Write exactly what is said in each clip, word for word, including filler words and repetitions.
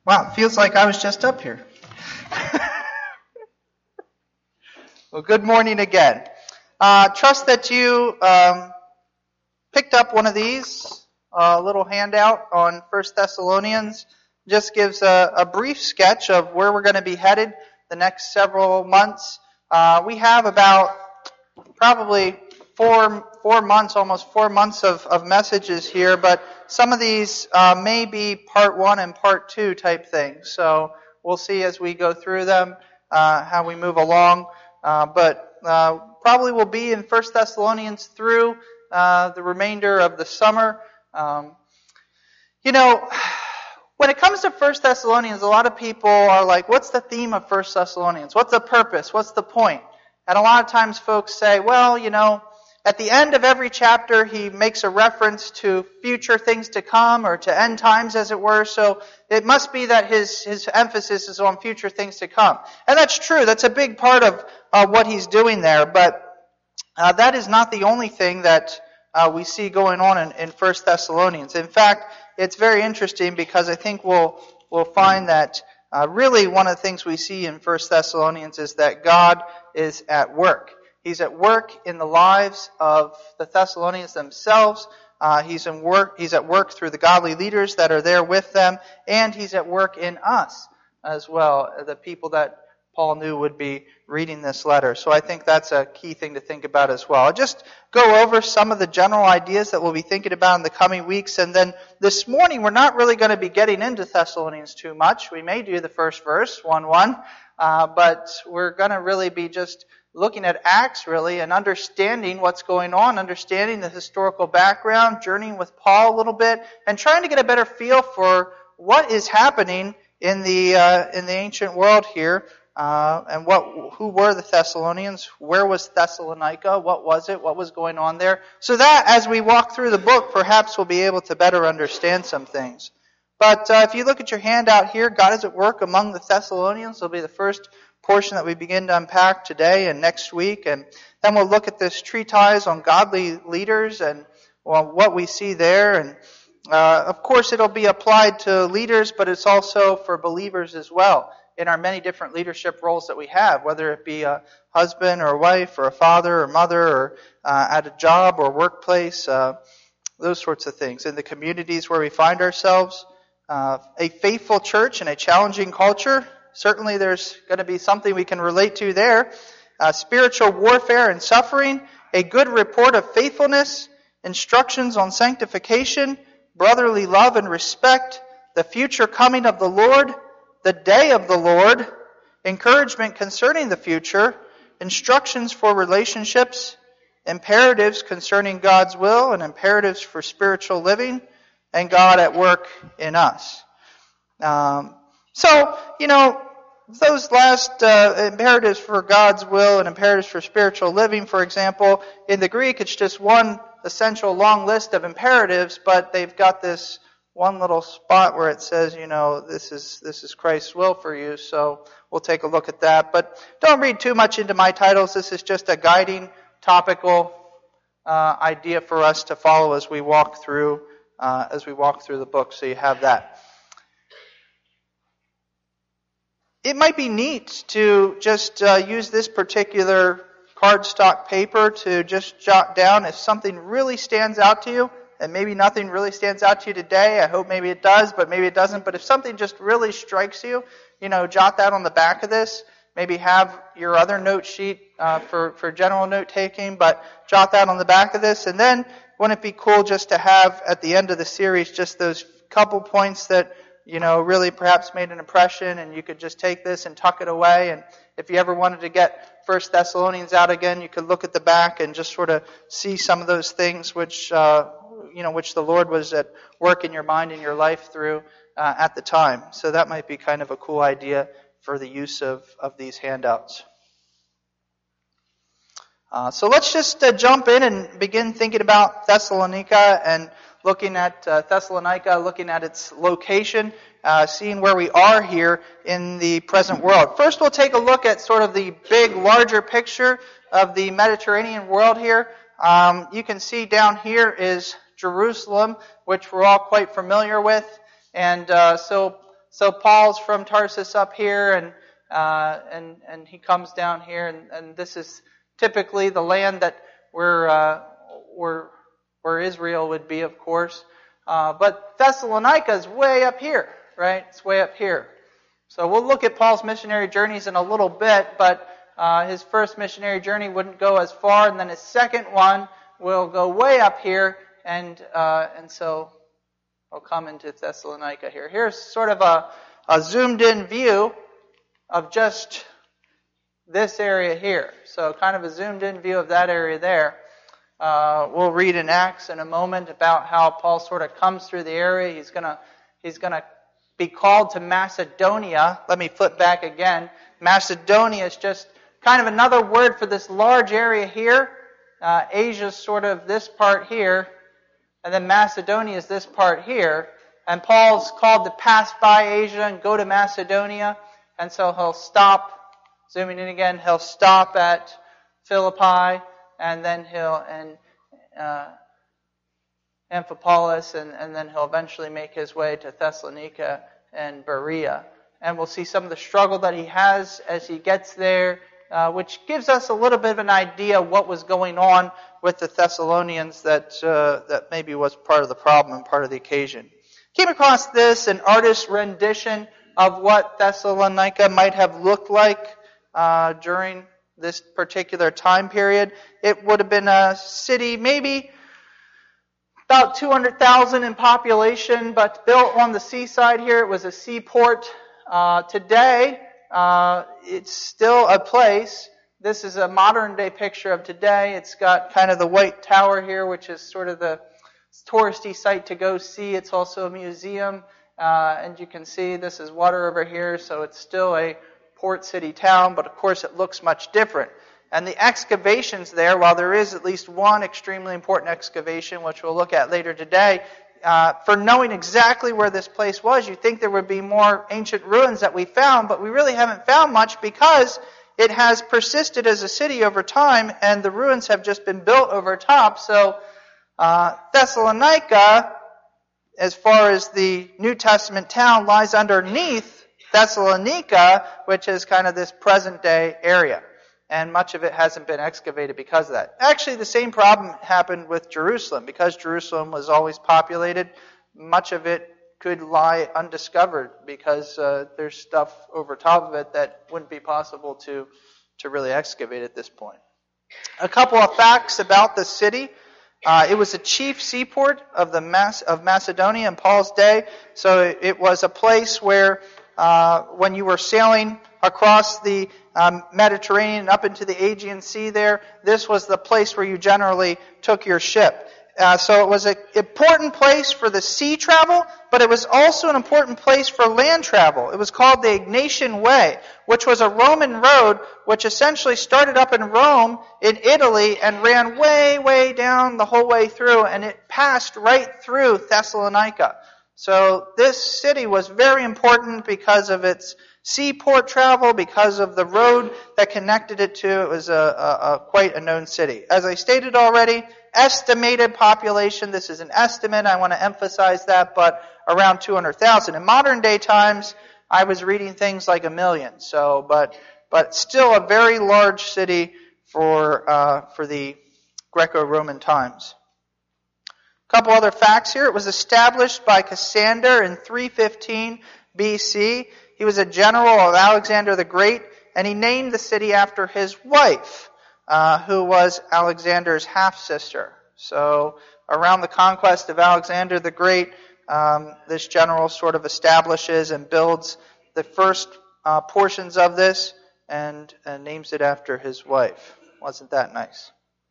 Wow, it feels like I was just up here. Well, good morning again. Uh, trust that you um, picked up one of these, a uh, little handout on First Thessalonians. Just gives a, a brief sketch of where we're going to be headed the next several months. Uh, we have about probably four four months, almost four months of, of messages here, but some of these uh, may be part one and part two type things. So we'll see as we go through them uh, how we move along. Uh, but uh, probably will be in First Thessalonians through uh, the remainder of the summer. Um, you know, when it comes to First Thessalonians, a lot of people are like, what's the theme of First Thessalonians? What's the purpose? What's the point? And a lot of times folks say, well, you know, at the end of every chapter he makes a reference to future things to come or to end times, as it were, so it must be that his, his emphasis is on future things to come. And that's true. That's a big part of uh, what he's doing there, but uh, that is not the only thing that uh, we see going on in, in First Thessalonians. In fact, it's very interesting because I think we'll we'll find that uh, really one of the things we see in First Thessalonians is that God is at work. He's at work in the lives of the Thessalonians themselves. Uh, he's in work. He's at work through the godly leaders that are there with them, and he's at work in us as well, the people that Paul knew would be reading this letter. So I think that's a key thing to think about as well. I'll just go over some of the general ideas that we'll be thinking about in the coming weeks, and then this morning we're not really going to be getting into Thessalonians too much. We may do the first verse, one one, uh, but we're going to really be just looking at Acts, really, and understanding what's going on, understanding the historical background, journeying with Paul a little bit, and trying to get a better feel for what is happening in the uh, in the ancient world here, uh, and what who were the Thessalonians, where was Thessalonica, what was it, what was going on there, so that as we walk through the book, perhaps we'll be able to better understand some things. But uh, if you look at your handout here, God is at work among the Thessalonians. It'll be the first portion that we begin to unpack today and next week, and then we'll look at this treatise on godly leaders and well, what we see there. And uh, of course, it'll be applied to leaders, but it's also for believers as well in our many different leadership roles that we have, whether it be a husband or a wife or a father or mother or uh, at a job or workplace, uh, those sorts of things. In the communities where we find ourselves, uh, a faithful church in a challenging culture. Certainly there's going to be something we can relate to there. Uh, spiritual warfare and suffering, a good report of faithfulness, instructions on sanctification, brotherly love and respect, the future coming of the Lord, the day of the Lord, encouragement concerning the future, instructions for relationships, imperatives concerning God's will and imperatives for spiritual living, and God at work in us. Um, So, you know, those last uh, imperatives for God's will and imperatives for spiritual living, for example, in the Greek, it's just one essential long list of imperatives, but they've got this one little spot where it says, you know, this is this is Christ's will for you, so we'll take a look at that. But don't read too much into my titles. This is just a guiding, topical uh, idea for us to follow as we walk through uh, as we walk through the book, so you have that. It might be neat to just uh, use this particular cardstock paper to just jot down if something really stands out to you, and maybe nothing really stands out to you today. I hope maybe it does, but maybe it doesn't. But if something just really strikes you, you know, jot that on the back of this. Maybe have your other note sheet uh, for, for general note taking, but jot that on the back of this. And then wouldn't it be cool just to have at the end of the series just those couple points that you know, really perhaps made an impression, and you could just take this and tuck it away. And if you ever wanted to get First Thessalonians out again, you could look at the back and just sort of see some of those things which, uh, you know, which the Lord was at work in your mind and your life through uh, at the time. So that might be kind of a cool idea for the use of, of these handouts. Uh, so let's just uh, jump in and begin thinking about Thessalonica and looking at uh, Thessalonica, looking at its location, uh, seeing where we are here in the present world. First, we'll take a look at sort of the big, larger picture of the Mediterranean world here. Um, you can see down here is Jerusalem, which we're all quite familiar with. And uh, so so Paul's from Tarsus up here, and uh, and and he comes down here, and, and this is typically the land that where uh, where where Israel would be, of course. Uh, but Thessalonica is way up here, right? It's way up here. So we'll look at Paul's missionary journeys in a little bit, but uh, his first missionary journey wouldn't go as far, and then his second one will go way up here, and uh, and so we'll come into Thessalonica here. Here's sort of a, a zoomed-in view of just this area here. So kind of a zoomed-in view of that area there. Uh, we'll read in Acts in a moment about how Paul sort of comes through the area. He's gonna he's gonna be called to Macedonia. Let me flip back again. Macedonia is just kind of another word for this large area here. Uh, Asia's sort of this part here, and then Macedonia is this part here. And Paul's called to pass by Asia and go to Macedonia, and so he'll stop. Zooming in again, he'll stop at Philippi, and then he'll and uh, Amphipolis, and, and then he'll eventually make his way to Thessalonica and Berea. And we'll see some of the struggle that he has as he gets there, uh, which gives us a little bit of an idea of what was going on with the Thessalonians that uh, that maybe was part of the problem and part of the occasion. Came across this, an artist's rendition of what Thessalonica might have looked like uh, during this particular time period. It would have been a city maybe about two hundred thousand in population, but built on the seaside here. It was a seaport. Uh, today, uh, it's still a place. This is a modern day picture of today. It's got kind of the White Tower here, which is sort of the touristy site to go see. It's also a museum. Uh, and you can see this is water over here, so it's still a port city town, but of course it looks much different. And the excavations there, while there is at least one extremely important excavation, which we'll look at later today, uh, for knowing exactly where this place was, you'd think there would be more ancient ruins that we found, but we really haven't found much because it has persisted as a city over time, and the ruins have just been built over top. So uh, Thessalonica, as far as the New Testament town, lies underneath Thessalonica, which is kind of this present-day area. And much of it hasn't been excavated because of that. Actually, the same problem happened with Jerusalem. Because Jerusalem was always populated, much of it could lie undiscovered because uh, there's stuff over top of it that wouldn't be possible to, to really excavate at this point. A couple of facts about the city. Uh, it was a chief seaport of the Mas- of Macedonia in Paul's day. So it, it was a place where uh, when you were sailing across the um, Mediterranean up into the Aegean Sea there, this was the place where you generally took your ship. Uh, so it was an important place for the sea travel, but it was also an important place for land travel. It was called the Egnatian Way, which was a Roman road which essentially started up in Rome in Italy and ran way, way down the whole way through, and it passed right through Thessalonica. So this city was very important because of its seaport travel, because of the road that connected it to. It was a, a, a quite a known city. As I stated already, estimated population, this is an estimate, I want to emphasize that, but around two hundred thousand. In modern day times, I was reading things like a million, so, but, but still a very large city for, uh, for the Greco-Roman times. A couple other facts here. It was established by Cassander in three fifteen B C. He was a general of Alexander the Great, and he named the city after his wife, uh, who was Alexander's half-sister. So around the conquest of Alexander the Great, um, this general sort of establishes and builds the first uh, portions of this and, and names it after his wife. Wasn't that nice?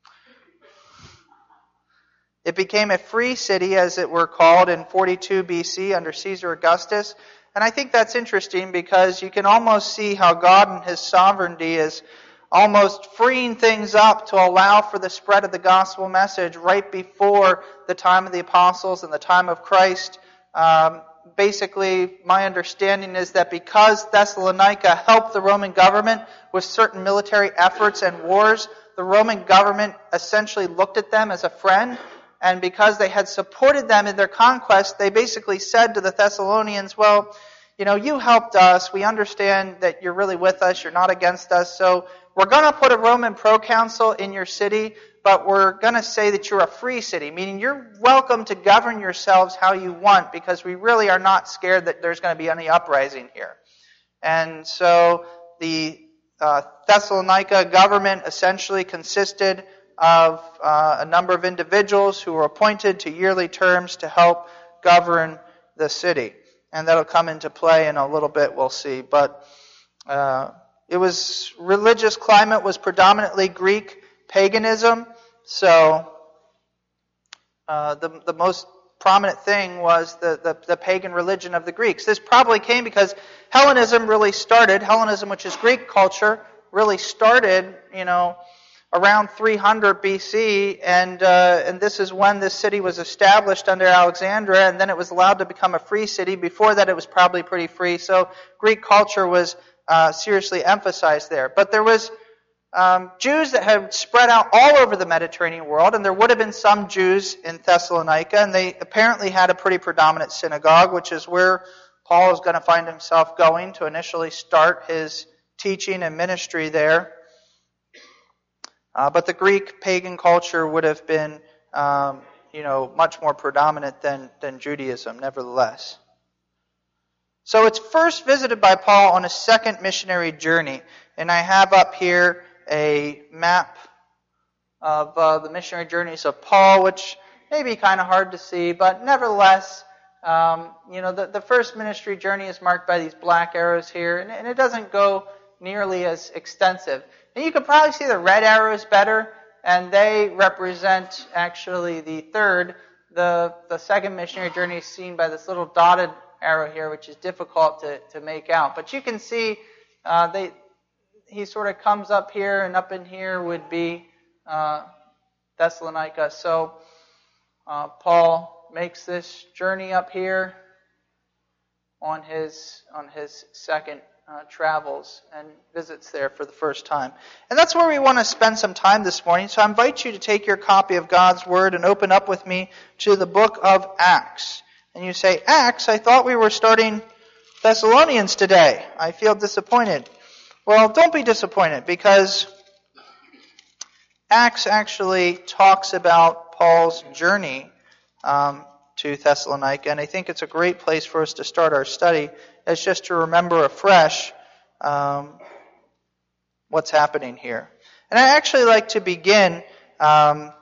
It became a free city, as it were called, in forty-two B C under Caesar Augustus. And I think that's interesting because you can almost see how God in His sovereignty is almost freeing things up to allow for the spread of the gospel message right before the time of the apostles and the time of Christ. Um, basically, my understanding is that because Thessalonica helped the Roman government with certain military efforts and wars, the Roman government essentially looked at them as a friend. And because they had supported them in their conquest, they basically said to the Thessalonians, well, you know, you helped us. We understand that you're really with us. You're not against us. So we're going to put a Roman proconsul in your city, but we're going to say that you're a free city, meaning you're welcome to govern yourselves how you want, because we really are not scared that there's going to be any uprising here. And so the uh, Thessalonica government essentially consisted of uh, a number of individuals who were appointed to yearly terms to help govern the city. And that'll come into play in a little bit, we'll see. But uh, it was, religious climate was predominantly Greek paganism. So uh, the, the most prominent thing was the, the, the pagan religion of the Greeks. This probably came because Hellenism really started, Hellenism, which is Greek culture, really started, you know, around three hundred B C, and uh, and this is when this city was established under Alexander, and then it was allowed to become a free city. Before that, it was probably pretty free, so Greek culture was uh, seriously emphasized there. But there was um, Jews that had spread out all over the Mediterranean world, and there would have been some Jews in Thessalonica, and they apparently had a pretty predominant synagogue, which is where Paul is going to find himself going to initially start his teaching and ministry there. Uh, but the Greek pagan culture would have been, um, you know, much more predominant than, than Judaism, nevertheless. So it's first visited by Paul on his second missionary journey. And I have up here a map of uh, the missionary journeys of Paul, which may be kind of hard to see, but nevertheless, um, you know, the, the first ministry journey is marked by these black arrows here, and, and it doesn't go nearly as extensive. And you can probably see the red arrows better, and they represent actually the third. The the second missionary journey is seen by this little dotted arrow here, which is difficult to, to make out. But you can see uh, they he sort of comes up here, and up in here would be uh, Thessalonica. So uh, Paul makes this journey up here on his on his second Uh, travels and visits there for the first time. And that's where we want to spend some time this morning. So I invite you to take your copy of God's Word and open up with me to the book of Acts. And you say, Acts? I thought we were starting Thessalonians today. I feel disappointed. Well, don't be disappointed, because Acts actually talks about Paul's journey um, to Thessalonica, and I think it's a great place for us to start our study, as just to remember afresh um, what's happening here. And I actually like to begin, um,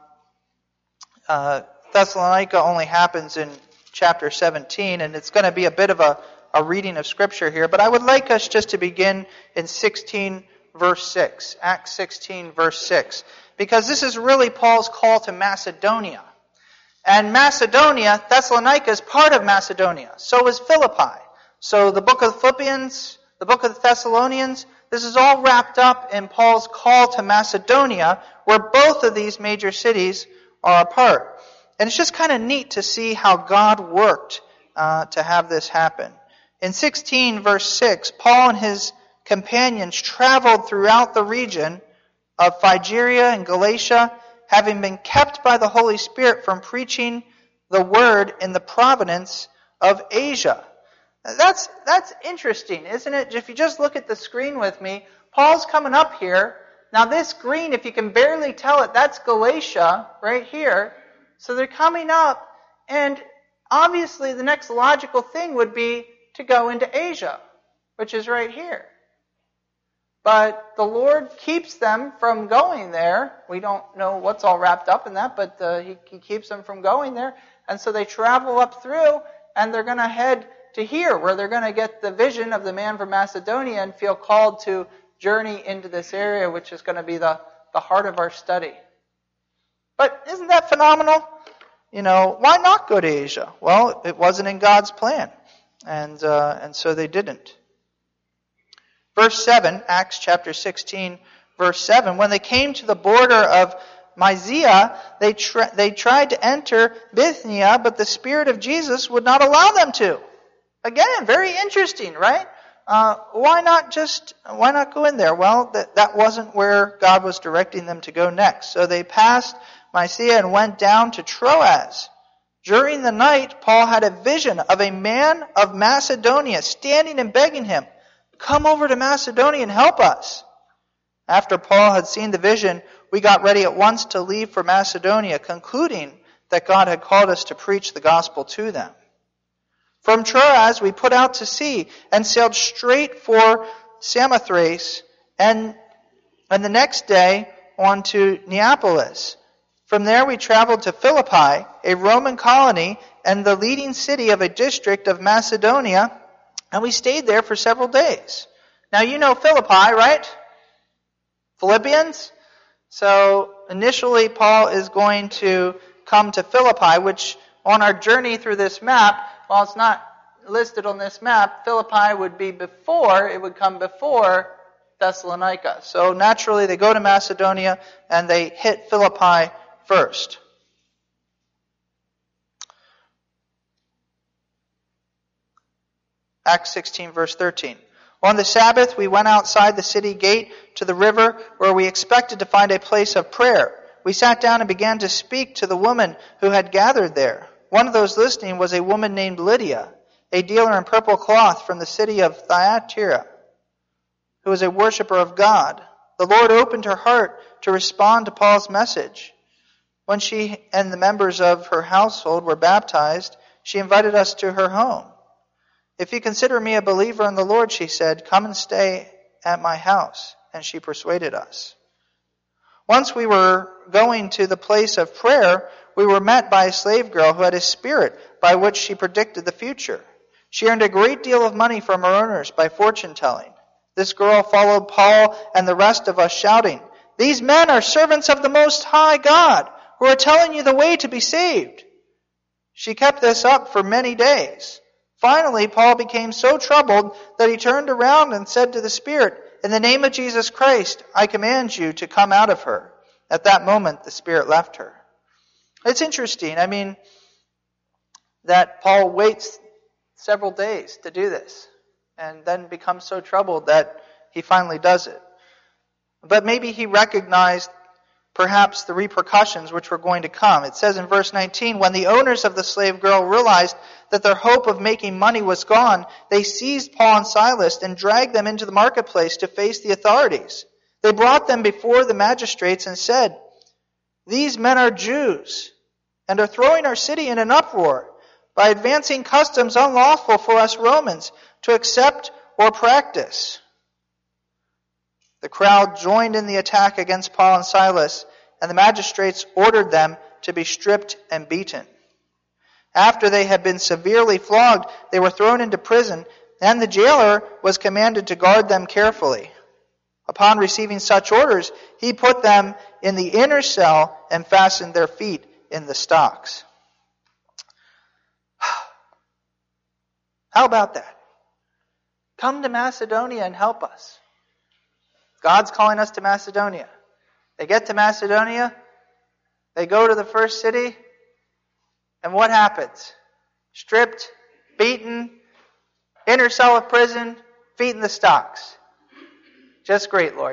uh, Thessalonica only happens in chapter seventeen, and it's going to be a bit of a, a reading of Scripture here, but I would like us just to begin in sixteen verse six, Acts sixteen verse six, because this is really Paul's call to Macedonia. And Macedonia, Thessalonica is part of Macedonia. So is Philippi. So the book of Philippians, the book of the Thessalonians, this is all wrapped up in Paul's call to Macedonia, where both of these major cities are a part. And it's just kind of neat to see how God worked uh, to have this happen. In sixteen verse six, Paul and his companions traveled throughout the region of Phrygia and Galatia, having been kept by the Holy Spirit from preaching the word in the province of Asia. That's that's interesting, isn't it? If you just look at the screen with me, Paul's coming up here. Now this green, if you can barely tell it, that's Galatia right here. So they're coming up, and obviously the next logical thing would be to go into Asia, which is right here. But the Lord keeps them from going there. We don't know what's all wrapped up in that, but uh, he, he keeps them from going there. And so they travel up through, and they're going to head to here, where they're going to get the vision of the man from Macedonia and feel called to journey into this area, which is going to be the, the heart of our study. But isn't that phenomenal? You know, why not go to Asia? Well, it wasn't in God's plan. And uh, and so they didn't. Verse seven, Acts chapter sixteen, verse seven, when they came to the border of Mysia, they tra- they tried to enter Bithynia, but the Spirit of Jesus would not allow them to. Again, very interesting, right? Uh, why not just, why not go in there? Well, that, that wasn't where God was directing them to go next. So they passed Mysia and went down to Troas. During the night, Paul had a vision of a man of Macedonia standing and begging him, "Come over to Macedonia and help us." After Paul had seen the vision, we got ready at once to leave for Macedonia, concluding that God had called us to preach the gospel to them. From Troas, we put out to sea and sailed straight for Samothrace, and, and the next day on to Neapolis. From there we traveled to Philippi, a Roman colony and the leading city of a district of Macedonia, and we stayed there for several days. Now you know Philippi, right? Philippians? So initially Paul is going to come to Philippi, which on our journey through this map, while it's not listed on this map, Philippi would be before, it would come before Thessalonica. So naturally they go to Macedonia and they hit Philippi first. Acts sixteen, verse thirteen. On the Sabbath, we went outside the city gate to the river where we expected to find a place of prayer. We sat down and began to speak to the women who had gathered there. One of those listening was a woman named Lydia, a dealer in purple cloth from the city of Thyatira, who was a worshiper of God. The Lord opened her heart to respond to Paul's message. When she and the members of her household were baptized, she invited us to her home. "If you consider me a believer in the Lord," she said, "come and stay at my house." And she persuaded us. Once we were going to the place of prayer, we were met by a slave girl who had a spirit by which she predicted the future. She earned a great deal of money from her owners by fortune telling. This girl followed Paul and the rest of us, shouting, "These men are servants of the Most High God, who are telling you the way to be saved." She kept this up for many days. Finally, Paul became so troubled that he turned around and said to the spirit, "In the name of Jesus Christ, I command you to come out of her." At that moment, the spirit left her. It's interesting, I mean, that Paul waits several days to do this and then becomes so troubled that he finally does it. But maybe he recognized perhaps the repercussions which were going to come. It says in verse nineteen, when the owners of the slave girl realized that their hope of making money was gone, they seized Paul and Silas and dragged them into the marketplace to face the authorities. They brought them before the magistrates and said, "These men are Jews and are throwing our city in an uproar by advancing customs unlawful for us Romans to accept or practice." The crowd joined in the attack against Paul and Silas, and the magistrates ordered them to be stripped and beaten. After they had been severely flogged, they were thrown into prison, and the jailer was commanded to guard them carefully. Upon receiving such orders, he put them in the inner cell and fastened their feet in the stocks. How about that? Come to Macedonia and help us. God's calling us to Macedonia. They get to Macedonia, they go to the first city, and what happens? Stripped, beaten, inner cell of prison, feet in the stocks. Just great, Lord.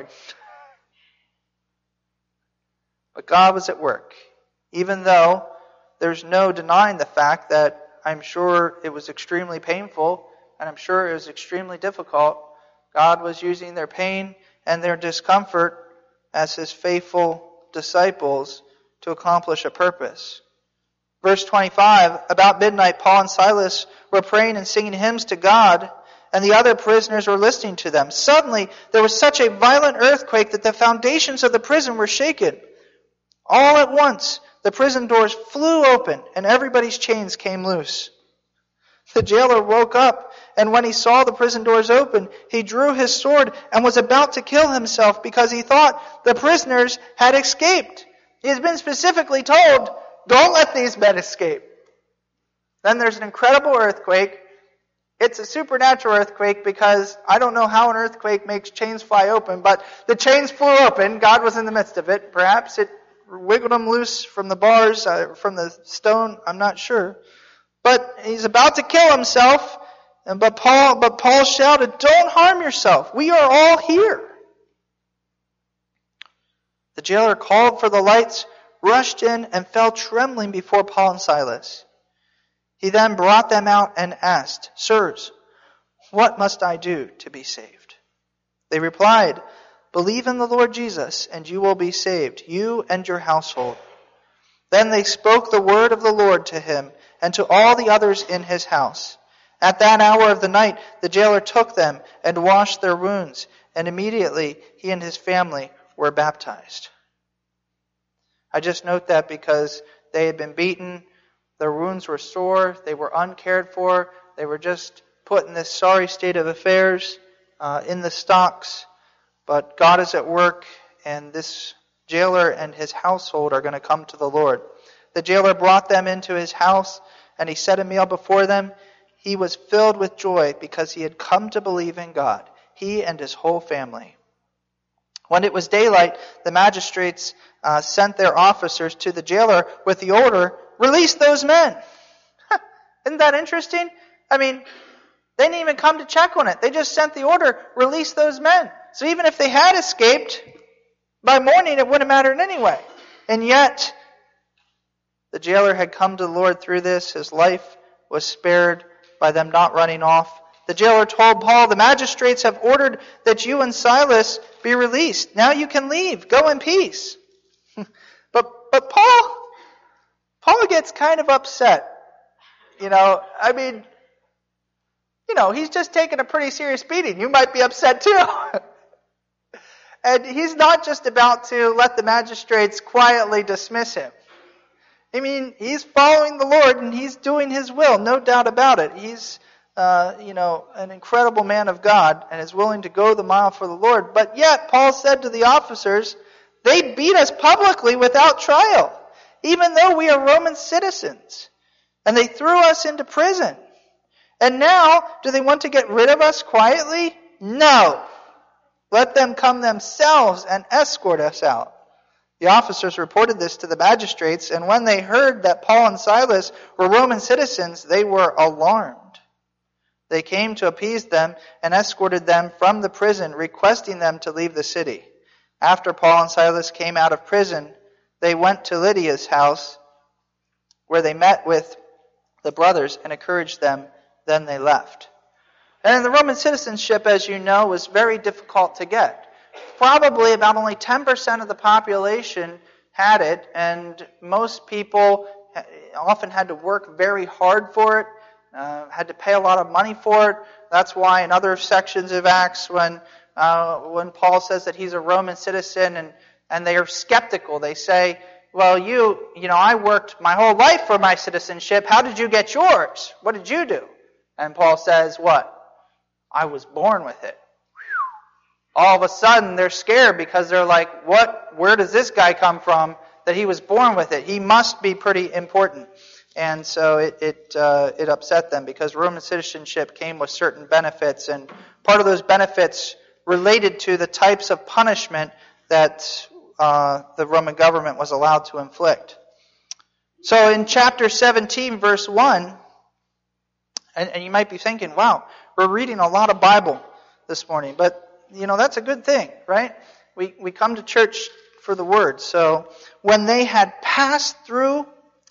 But God was at work, even though there's no denying the fact that I'm sure it was extremely painful, and I'm sure it was extremely difficult. God was using their pain and their discomfort as His faithful disciples to accomplish a purpose. Verse twenty-five, about midnight, Paul and Silas were praying and singing hymns to God, and the other prisoners were listening to them. Suddenly, there was such a violent earthquake that the foundations of the prison were shaken. All at once, the prison doors flew open, and everybody's chains came loose. The jailer woke up, and when he saw the prison doors open, he drew his sword and was about to kill himself because he thought the prisoners had escaped. He has been specifically told, don't let these men escape. Then there's an incredible earthquake. It's a supernatural earthquake because I don't know how an earthquake makes chains fly open, but the chains flew open. God was in the midst of it. Perhaps it wiggled them loose from the bars, uh, from the stone. I'm not sure. But he's about to kill himself. And but Paul, but Paul shouted, "Don't harm yourself. We are all here." The jailer called for the lights, rushed in, and fell trembling before Paul and Silas. He then brought them out and asked, "Sirs, what must I do to be saved?" They replied, "Believe in the Lord Jesus, and you will be saved, you and your household." Then they spoke the word of the Lord to him and to all the others in his house. At that hour of the night, the jailer took them and washed their wounds, and immediately he and his family were baptized. I just note that because they had been beaten, their wounds were sore, they were uncared for, they were just put in this sorry state of affairs uh, in the stocks. But God is at work, and this jailer and his household are going to come to the Lord. The jailer brought them into his house, and he set a meal before them. He was filled with joy because he had come to believe in God, he and his whole family. When it was daylight, the magistrates uh, sent their officers to the jailer with the order, "Release those men." Isn't that interesting? I mean, they didn't even come to check on it. They just sent the order, "Release those men." So even if they had escaped, by morning it wouldn't have mattered anyway. And yet, the jailer had come to the Lord through this. His life was spared by them not running off. The jailer told Paul, "The magistrates have ordered that you and Silas be released. Now you can leave. Go in peace." but but Paul, Paul gets kind of upset. You know, I mean, you know, he's just taken a pretty serious beating. You might be upset too. And he's not just about to let the magistrates quietly dismiss him. I mean, he's following the Lord and he's doing his will, no doubt about it. He's, uh, you know, an incredible man of God and is willing to go the mile for the Lord. But yet, Paul said to the officers, they beat us publicly without trial, even though we are Roman citizens. And they threw us into prison. And now, do they want to get rid of us quietly? No. Let them come themselves and escort us out. The officers reported this to the magistrates, and when they heard that Paul and Silas were Roman citizens, they were alarmed. They came to appease them and escorted them from the prison, requesting them to leave the city. After Paul and Silas came out of prison, they went to Lydia's house, where they met with the brothers and encouraged them. Then they left. And the Roman citizenship, as you know, was very difficult to get. Probably about only ten percent of the population had it, and most people often had to work very hard for it, uh, had to pay a lot of money for it. That's why in other sections of Acts, when uh, when Paul says that he's a Roman citizen, and, and they are skeptical, they say, well, you, you know, I worked my whole life for my citizenship. How did you get yours? What did you do? And Paul says, what? I was born with it. All of a sudden, they're scared because they're like, what? Where does this guy come from that he was born with it? He must be pretty important. And so it it, uh, it upset them because Roman citizenship came with certain benefits, and part of those benefits related to the types of punishment that uh, the Roman government was allowed to inflict. So in chapter seventeen, verse one, and, and you might be thinking, wow, we're reading a lot of Bible this morning, but you know, that's a good thing, right? We we come to church for the Word. So when they had passed through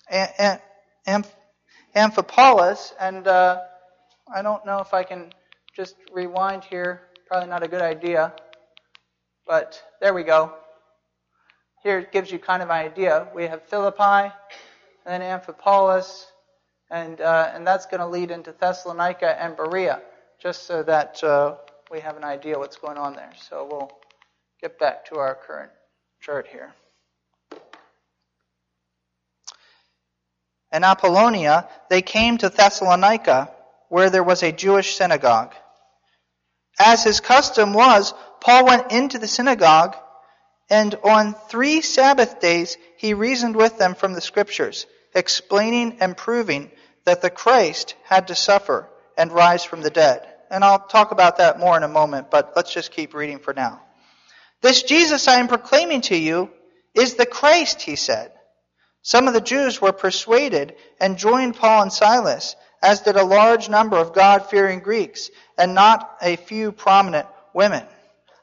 Amph- Amphipolis, and uh, I don't know if I can just rewind here. Probably not a good idea. But there we go. Here it gives you kind of an idea. We have Philippi, and then Amphipolis, and uh, and that's going to lead into Thessalonica and Berea, just so that uh, we have an idea what's going on there. So we'll get back to our current chart here. In Apollonia, they came to Thessalonica, where there was a Jewish synagogue. As his custom was, Paul went into the synagogue, and on three Sabbath days he reasoned with them from the Scriptures, explaining and proving that the Christ had to suffer and rise from the dead. And I'll talk about that more in a moment, but let's just keep reading for now. This Jesus I am proclaiming to you is the Christ, he said. Some of the Jews were persuaded and joined Paul and Silas, as did a large number of God-fearing Greeks, and not a few prominent women.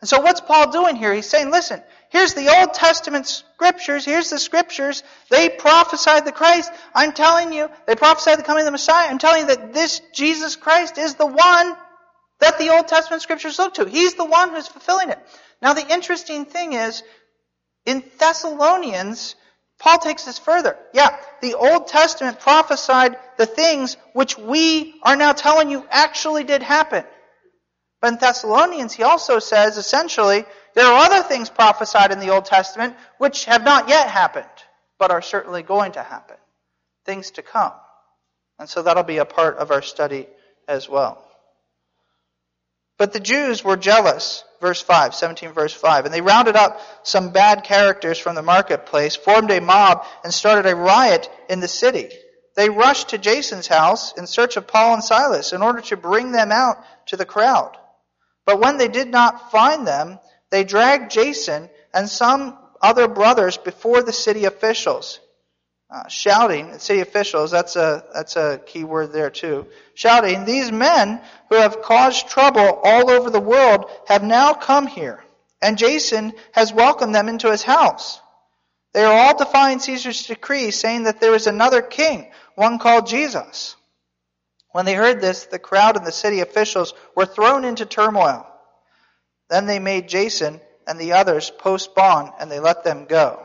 And so what's Paul doing here? He's saying, listen, here's the Old Testament scriptures. Here's the scriptures. They prophesied the Christ. I'm telling you, they prophesied the coming of the Messiah. I'm telling you that this Jesus Christ is the one that the Old Testament scriptures look to. He's the one who's fulfilling it. Now the interesting thing is, in Thessalonians, Paul takes this further. Yeah, the Old Testament prophesied the things which we are now telling you actually did happen. But in Thessalonians, he also says, essentially, there are other things prophesied in the Old Testament which have not yet happened, but are certainly going to happen. Things to come. And so that'll be a part of our study as well. But the Jews were jealous, verse five, seventeen verse five, and they rounded up some bad characters from the marketplace, formed a mob, and started a riot in the city. They rushed to Jason's house in search of Paul and Silas in order to bring them out to the crowd. But when they did not find them, they dragged Jason and some other brothers before the city officials, uh, shouting, city officials, that's a, that's a key word there too, shouting, "These men who have caused trouble all over the world have now come here, and Jason has welcomed them into his house. They are all defying Caesar's decree, saying that there is another king, one called Jesus." When they heard this, the crowd and the city officials were thrown into turmoil. Then they made Jason and the others post bond, and they let them go.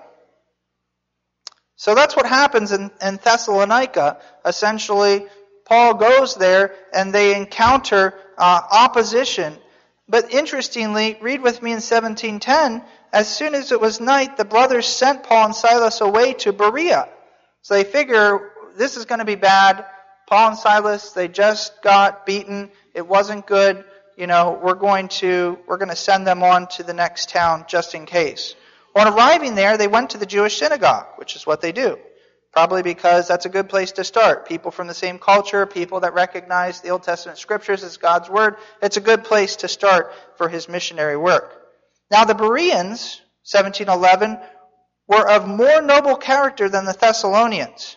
So that's what happens in, in Thessalonica. Essentially, Paul goes there and they encounter uh, opposition. But interestingly, read with me in seventeen ten, as soon as it was night, the brothers sent Paul and Silas away to Berea. So they figure this is going to be bad. Paul and Silas, they just got beaten. It wasn't good. You know, we're going to we're going to send them on to the next town just in case. On arriving there, they went to the Jewish synagogue, which is what they do. Probably because that's a good place to start. People from the same culture, people that recognize the Old Testament scriptures as God's word. It's a good place to start for his missionary work. Now the Bereans, seventeen eleven, were of more noble character than the Thessalonians.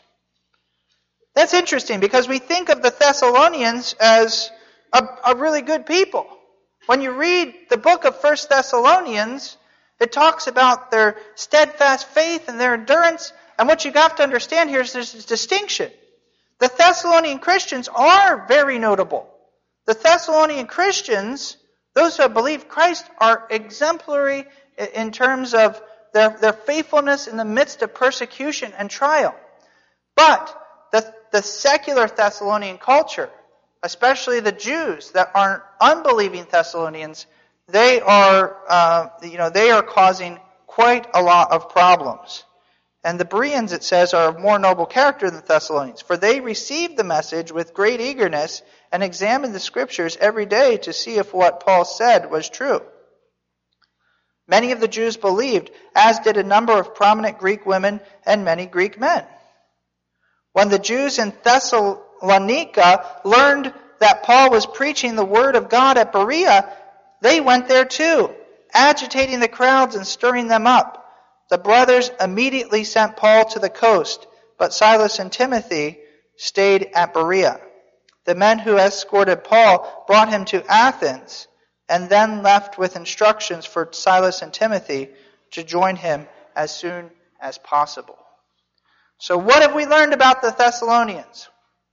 That's interesting because we think of the Thessalonians as a, a really good people. When you read the book of First Thessalonians, it talks about their steadfast faith and their endurance. And what you have to understand here is there's this distinction. The Thessalonian Christians are very notable. The Thessalonian Christians, those who have believed Christ, are exemplary in terms of their, their faithfulness in the midst of persecution and trial. But the, the secular Thessalonian culture, especially the Jews that aren't unbelieving Thessalonians, they are, uh, you know, they are causing quite a lot of problems. And the Bereans, it says, are of more noble character than the Thessalonians, for they received the message with great eagerness and examined the scriptures every day to see if what Paul said was true. Many of the Jews believed, as did a number of prominent Greek women and many Greek men. When the Jews in Thessalonica learned that Paul was preaching the word of God at Berea, they went there too, agitating the crowds and stirring them up. The brothers immediately sent Paul to the coast, but Silas and Timothy stayed at Berea. The men who escorted Paul brought him to Athens, and then left with instructions for Silas and Timothy to join him as soon as possible. So what have we learned about the Thessalonians?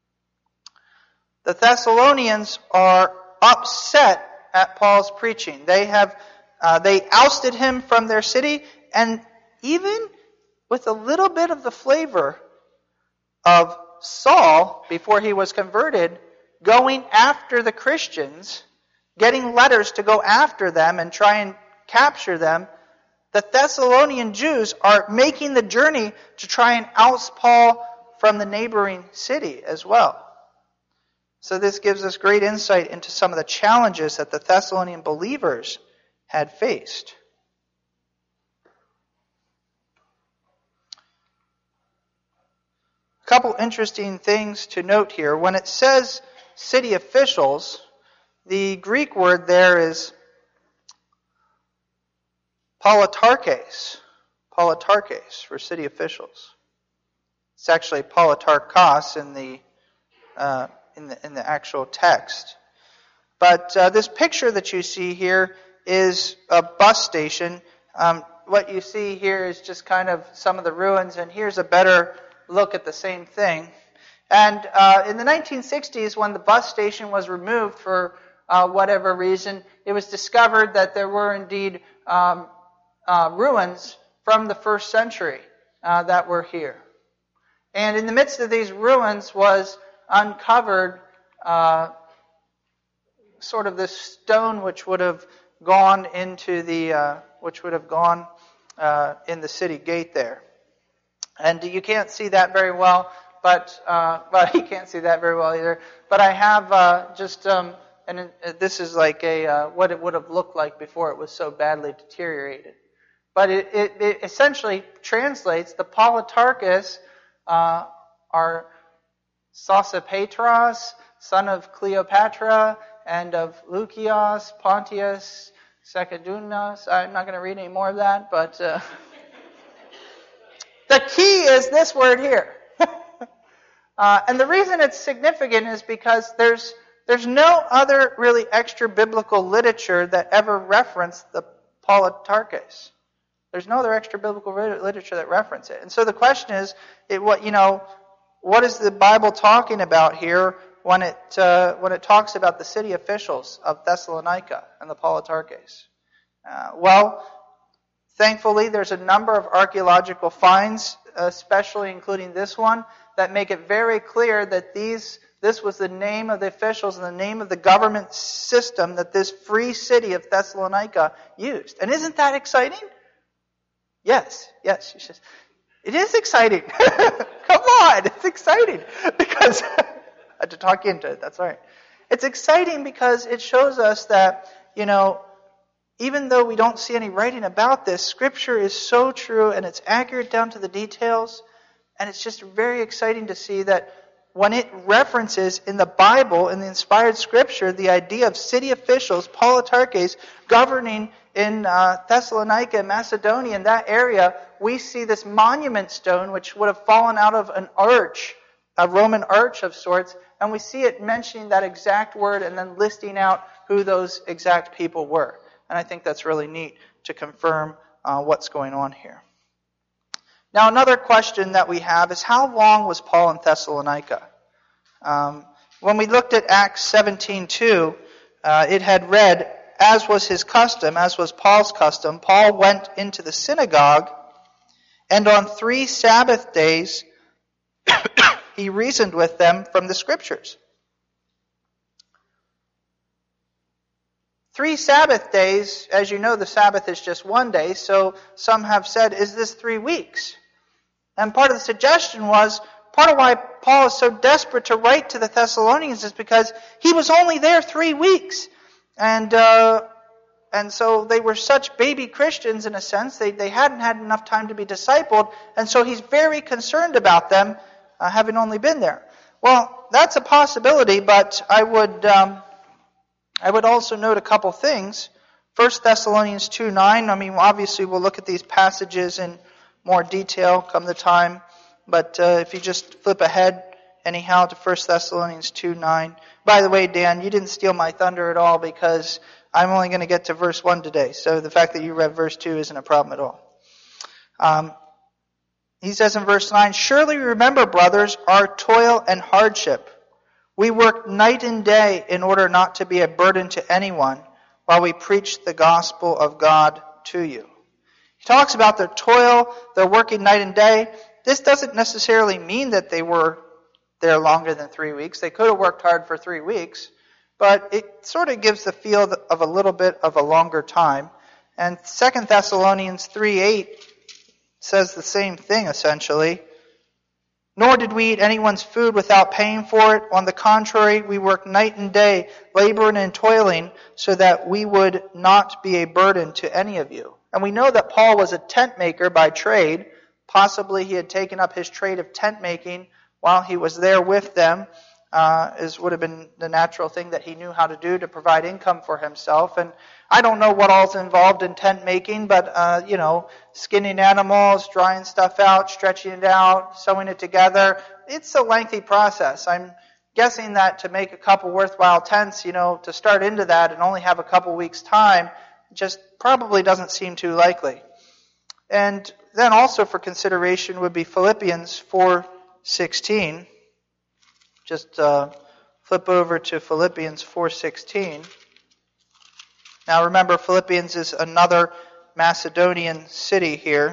The Thessalonians are upset at Paul's preaching. They have uh, they ousted him from their city, and even with a little bit of the flavor of Saul, before he was converted, going after the Christians, getting letters to go after them and try and capture them, the Thessalonian Jews are making the journey to try and oust Paul from the neighboring city as well. So this gives us great insight into some of the challenges that the Thessalonian believers had faced. A couple interesting things to note here. When it says city officials, the Greek word there is politarches. Politarches for city officials. It's actually politarchos in the uh, in the in the actual text. But uh, this picture that you see here is a bus station. Um, what you see here is just kind of some of the ruins, and here's a better look at the same thing. And uh, in the nineteen sixties, when the bus station was removed for uh, whatever reason, it was discovered that there were indeed um, uh, ruins from the first century uh, that were here. And in the midst of these ruins was uncovered uh, sort of this stone which would have gone into the, uh, which would have gone uh, in the city gate there. And you can't see that very well, but uh, well, you can't see that very well either. But I have uh, just, um, and it, this is like a uh, what it would have looked like before it was so badly deteriorated. But it, it, it essentially translates the Politarchus, uh, our Sosipatros, son of Cleopatra, and of Lucius, Pontius, Secadunas. I'm not going to read any more of that, but uh, the key is this word here. uh, and the reason it's significant is because there's there's no other really extra biblical literature that ever referenced the Politarchus. There's no other extra biblical literature that reference it. And so the question is, it, what you know, what is the Bible talking about here when it uh, when it talks about the city officials of Thessalonica and the Politarchus? Uh, well, thankfully, there's a number of archaeological finds, especially including this one, that make it very clear that these this was the name of the officials and the name of the government system that this free city of Thessalonica used. And isn't that exciting? Yes, yes. She says, it is exciting. Come on, it's exciting. Because I had to talk into it, that's all right. It's exciting because it shows us that, you know, even though we don't see any writing about this, Scripture is so true and it's accurate down to the details. And it's just very exciting to see that when it references in the Bible, in the inspired Scripture, the idea of city officials, Politarches, governing in uh, Thessalonica and Macedonia, in that area, we see this monument stone which would have fallen out of an arch, a Roman arch of sorts, and we see it mentioning that exact word and then listing out who those exact people were. And I think that's really neat to confirm uh, what's going on here. Now, another question that we have is, how long was Paul in Thessalonica? Um, when we looked at Acts seventeen two, uh, it had read, as was his custom, as was Paul's custom, Paul went into the synagogue, and on three Sabbath days he reasoned with them from the Scriptures. Three Sabbath days, as you know, the Sabbath is just one day, so some have said, is this three weeks? And part of the suggestion was, part of why Paul is so desperate to write to the Thessalonians is because he was only there three weeks. And uh, and so they were such baby Christians in a sense. They, they hadn't had enough time to be discipled, and so he's very concerned about them uh, having only been there. Well, that's a possibility, but I would... Um, I would also note a couple things. First Thessalonians two nine, I mean, obviously we'll look at these passages in more detail come the time. But uh, if you just flip ahead anyhow to First Thessalonians two nine. By the way, Dan, you didn't steal my thunder at all because I'm only going to get to verse one today. So the fact that you read verse two isn't a problem at all. Um, he says in verse nine, surely remember, brothers, our toil and hardship. We work night and day in order not to be a burden to anyone while we preach the gospel of God to you. He talks about their toil, they're working night and day. This doesn't necessarily mean that they were there longer than three weeks. They could have worked hard for three weeks, but it sort of gives the feel of a little bit of a longer time. And Second Thessalonians three eight says the same thing essentially. Nor did we eat anyone's food without paying for it. On the contrary, we worked night and day, laboring and toiling, so that we would not be a burden to any of you. And we know that Paul was a tent maker by trade. Possibly he had taken up his trade of tent making while he was there with them, uh, as would have been the natural thing that he knew how to do to provide income for himself. And I don't know what all's involved in tent making, but, uh, you know, skinning animals, drying stuff out, stretching it out, sewing it together. It's a lengthy process. I'm guessing that to make a couple worthwhile tents, you know, to start into that and only have a couple weeks' time, just probably doesn't seem too likely. And then also for consideration would be Philippians four sixteen. Just uh, flip over to Philippians four sixteen. Now remember, Philippians is another Macedonian city here.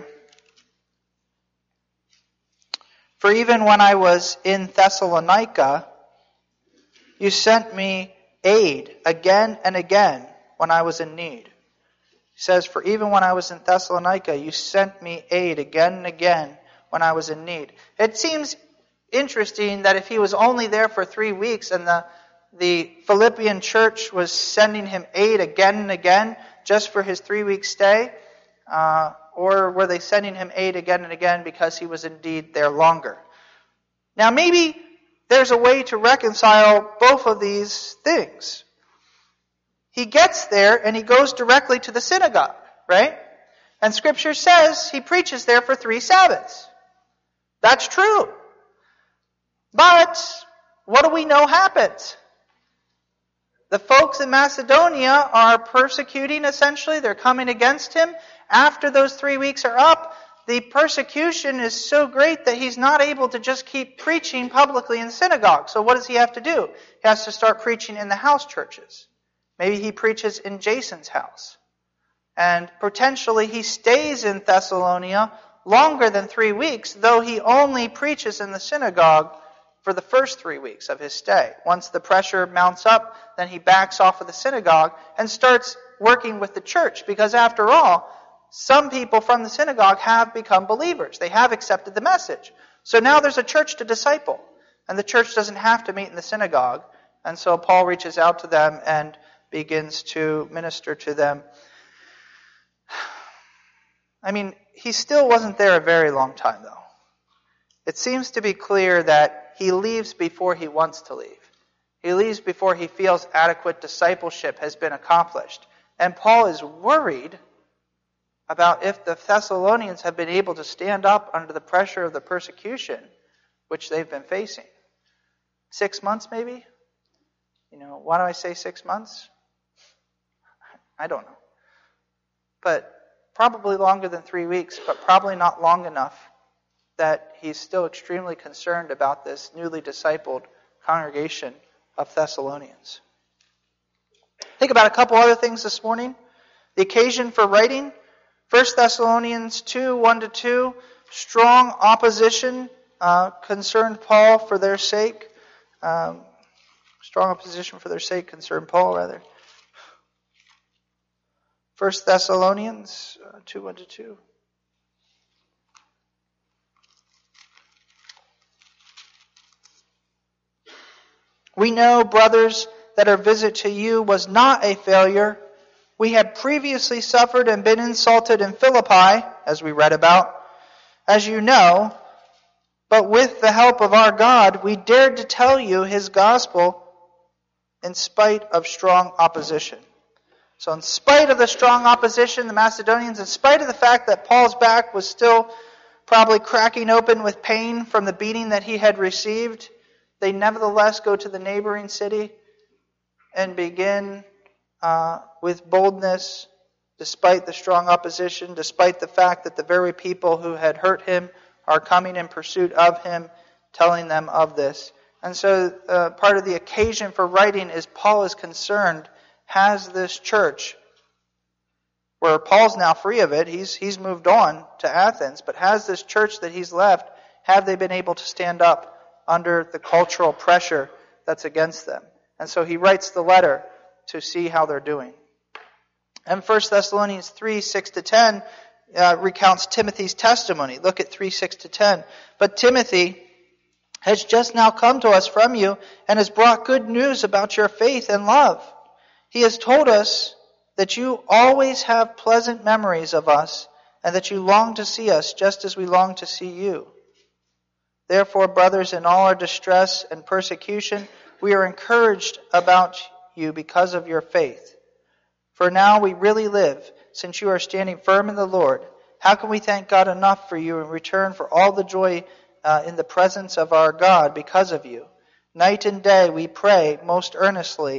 For even when I was in Thessalonica, you sent me aid again and again when I was in need. He says, for even when I was in Thessalonica, you sent me aid again and again when I was in need. It seems interesting that if he was only there for three weeks and the, the Philippian church was sending him aid again and again just for his three-week stay, uh, or were they sending him aid again and again because he was indeed there longer? Now maybe there's a way to reconcile both of these things. He gets there and he goes directly to the synagogue, right? And Scripture says he preaches there for three Sabbaths. That's true. But what do we know happens? The folks in Macedonia are persecuting, essentially. They're coming against him. After those three weeks are up, the persecution is so great that he's not able to just keep preaching publicly in synagogue. So what does he have to do? He has to start preaching in the house churches. Maybe he preaches in Jason's house. And potentially he stays in Thessalonica longer than three weeks, though he only preaches in the synagogue for the first three weeks of his stay. Once the pressure mounts up, then he backs off of the synagogue and starts working with the church. Because after all, some people from the synagogue have become believers. They have accepted the message. So now there's a church to disciple. And the church doesn't have to meet in the synagogue. And so Paul reaches out to them and begins to minister to them. I mean, he still wasn't there a very long time, though. It seems to be clear that he leaves before he wants to leave. He leaves before he feels adequate discipleship has been accomplished. And Paul is worried about if the Thessalonians have been able to stand up under the pressure of the persecution which they've been facing. Six months, maybe? You know, why do I say six months? I don't know. But probably longer than three weeks, but probably not long enough that he's still extremely concerned about this newly discipled congregation of Thessalonians. Think about a couple other things this morning. The occasion for writing, First Thessalonians two, one to two, strong opposition uh, concerned Paul for their sake. Um, strong opposition for their sake concerned Paul, rather. First Thessalonians uh, two, one to two. We know, brothers, that our visit to you was not a failure. We had previously suffered and been insulted in Philippi, as we read about, as you know, but with the help of our God, we dared to tell you his gospel in spite of strong opposition. So in spite of the strong opposition, the Macedonians, in spite of the fact that Paul's back was still probably cracking open with pain from the beating that he had received, they nevertheless go to the neighboring city and begin uh, with boldness, despite the strong opposition, despite the fact that the very people who had hurt him are coming in pursuit of him, telling them of this. And so uh, part of the occasion for writing is Paul is concerned, has this church, where Paul's now free of it, he's he's moved on to Athens, but has this church that he's left, have they been able to stand up under the cultural pressure that's against them? And so he writes the letter to see how they're doing. And First Thessalonians three, six to ten uh, recounts Timothy's testimony. Look at three, six to ten. But Timothy has just now come to us from you and has brought good news about your faith and love. He has told us that you always have pleasant memories of us and that you long to see us just as we long to see you. Therefore, brothers, in all our distress and persecution, we are encouraged about you because of your faith. For now we really live, since you are standing firm in the Lord. How can we thank God enough for you in return for all the joy uh, in the presence of our God because of you? Night and day we pray most earnestly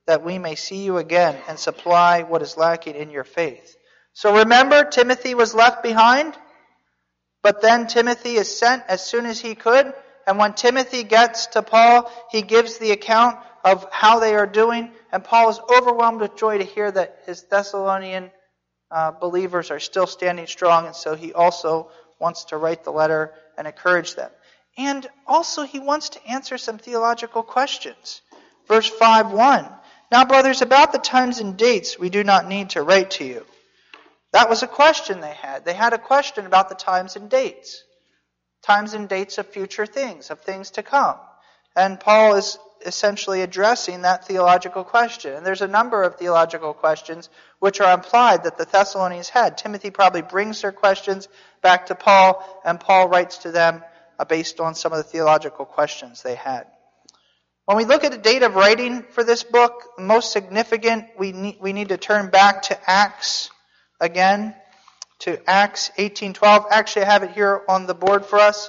that we may see you again and supply what is lacking in your faith. So remember, Timothy was left behind, but then Timothy is sent as soon as he could. And when Timothy gets to Paul, he gives the account of how they are doing. And Paul is overwhelmed with joy to hear that his Thessalonian uh, believers are still standing strong. And so he also wants to write the letter and encourage them. And also he wants to answer some theological questions. Verse five one. Now, brothers, about the times and dates we do not need to write to you. That was a question they had. They had a question about the times and dates. Times and dates of future things, of things to come. And Paul is essentially addressing that theological question. And there's a number of theological questions which are implied that the Thessalonians had. Timothy probably brings their questions back to Paul, and Paul writes to them based on some of the theological questions they had. When we look at the date of writing for this book, most significant, we need, we need to turn back to Acts again, to Acts eighteen twelve. Actually, I have it here on the board for us.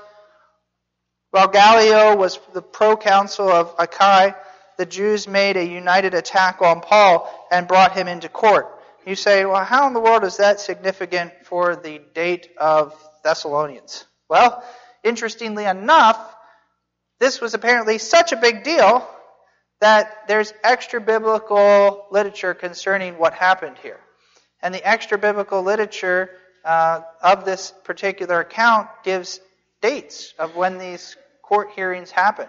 While Gallio was the proconsul of Achaia, the Jews made a united attack on Paul and brought him into court. You say, well, how in the world is that significant for the date of Thessalonians? Well, interestingly enough, this was apparently such a big deal that there's extra biblical literature concerning what happened here. And the extra biblical literature uh, of this particular account gives dates of when these court hearings happened.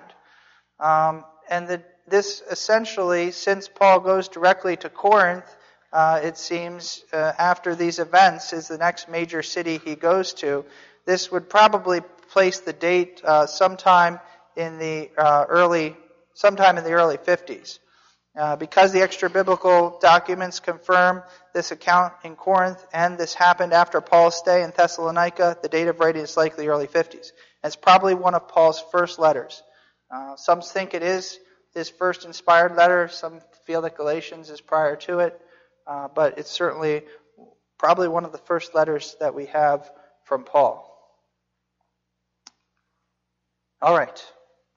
Um, and the, this essentially, since Paul goes directly to Corinth, uh, it seems uh, after these events is the next major city he goes to. This would probably place the date uh, sometime in the uh, early, sometime in the early fifties. Uh, because the extra biblical documents confirm this account in Corinth, and this happened after Paul's stay in Thessalonica, the date of writing is likely early fifties. And it's probably one of Paul's first letters. Uh, some think it is his first inspired letter. Some feel that Galatians is prior to it. Uh, but it's certainly probably one of the first letters that we have from Paul. All right.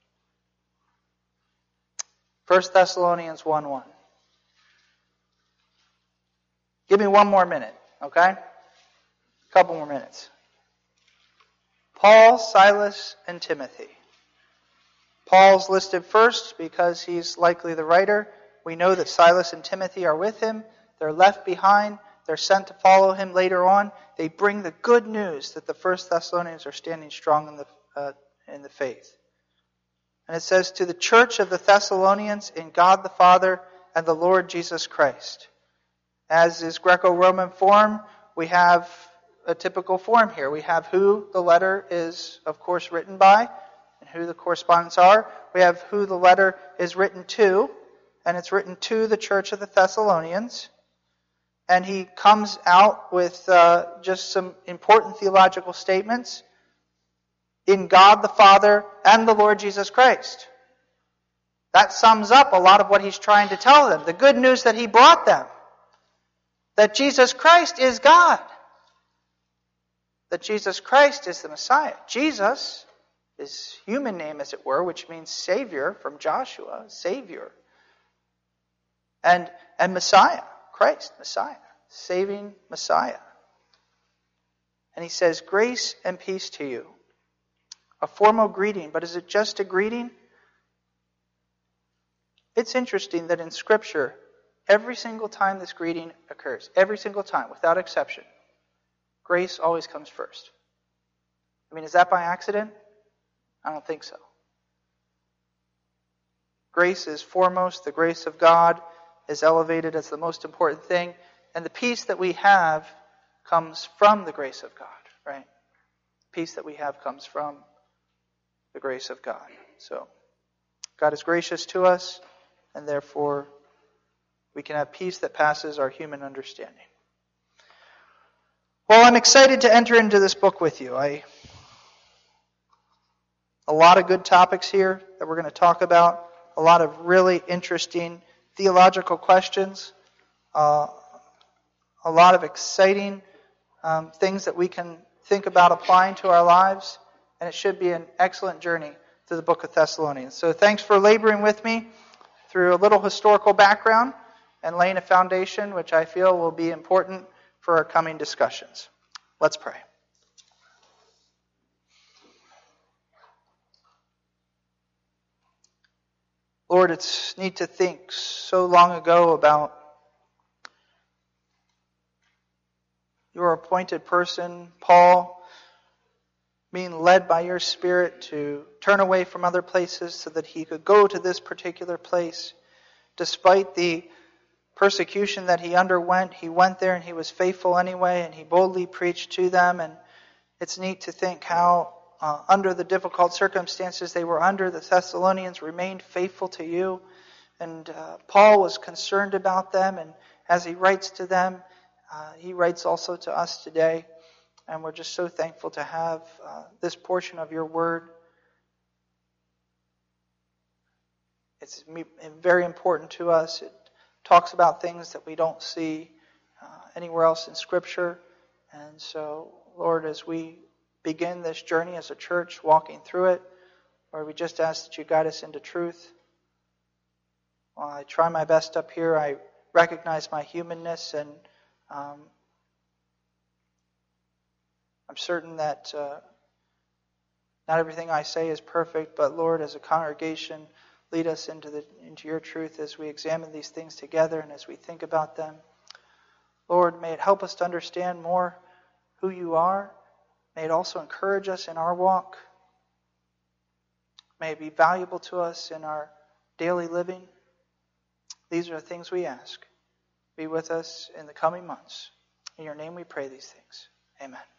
First Thessalonians one one. Give me one more minute, okay? A couple more minutes. Paul, Silas, and Timothy. Paul's listed first because he's likely the writer. We know that Silas and Timothy are with him. They're left behind. They're sent to follow him later on. They bring the good news that the First Thessalonians are standing strong in the uh, in the faith. And it says, to the church of the Thessalonians in God the Father and the Lord Jesus Christ. As is Greco-Roman form, we have a typical form here. We have who the letter is, of course, written by, and who the correspondents are. We have who the letter is written to, and it's written to the church of the Thessalonians. And he comes out with uh, just some important theological statements. In God the Father and the Lord Jesus Christ. That sums up a lot of what he's trying to tell them. The good news that he brought them. That Jesus Christ is God. That Jesus Christ is the Messiah. Jesus is human name, as it were, which means Savior from Joshua, Savior. And, and Messiah, Christ, Messiah, saving Messiah. And he says, grace and peace to you. A formal greeting, but is it just a greeting? It's interesting that in Scripture, every single time this greeting occurs, every single time, without exception, grace always comes first. I mean, is that by accident? I don't think so. Grace is foremost. The grace of God is elevated as the most important thing. And the peace that we have comes from the grace of God, right? Peace that we have comes from the grace of God. So, God is gracious to us, and therefore we can have peace that passes our human understanding. Well, I'm excited to enter into this book with you. I a lot of good topics here that we're going to talk about. A lot of really interesting theological questions. Uh, a lot of exciting um, things that we can think about applying to our lives. And it should be an excellent journey through the book of Thessalonians. So thanks for laboring with me. through a little historical background and laying a foundation which I feel will be important for our coming discussions. Let's pray. Lord, it's neat to think so long ago about your appointed person, Paul, being led by your Spirit to turn away from other places so that he could go to this particular place. Despite the persecution that he underwent, he went there and he was faithful anyway, and he boldly preached to them. And it's neat to think how uh, under the difficult circumstances they were under, the Thessalonians remained faithful to you. And uh, Paul was concerned about them, and as he writes to them, uh, he writes also to us today. And we're just so thankful to have uh, this portion of your word. It's very important to us. It talks about things that we don't see uh, anywhere else in Scripture. And so, Lord, as we begin this journey as a church, walking through it, Lord, we just ask that you guide us into truth. While I try my best up here, I recognize my humanness, and um, I'm certain that uh, not everything I say is perfect, but Lord, as a congregation, lead us into the into your truth as we examine these things together and as we think about them. Lord, may it help us to understand more who you are. May it also encourage us in our walk. May it be valuable to us in our daily living. These are the things we ask. Be with us in the coming months. In your name we pray these things. Amen.